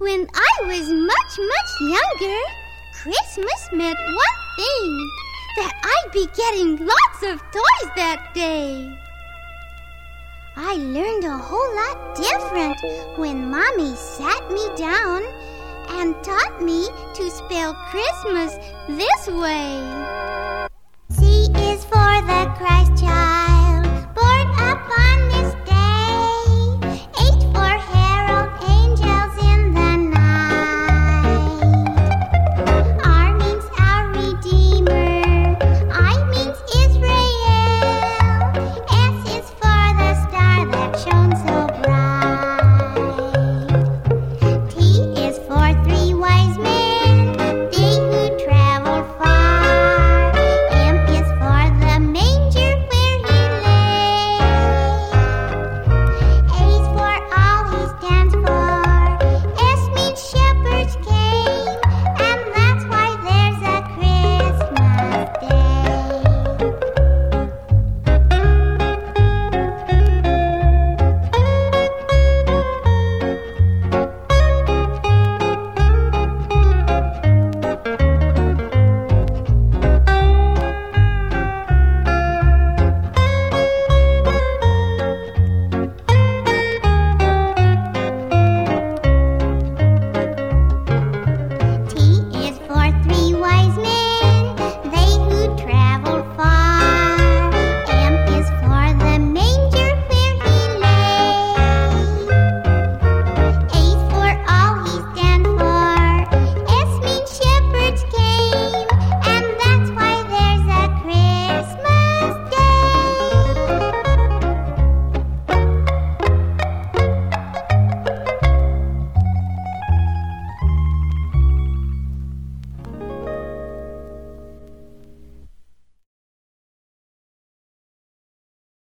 When I was much, much younger, Christmas meant one thing, that I'd be getting lots of toys that day. I learned a whole lot different when Mommy sat me down and taught me to spell Christmas this way.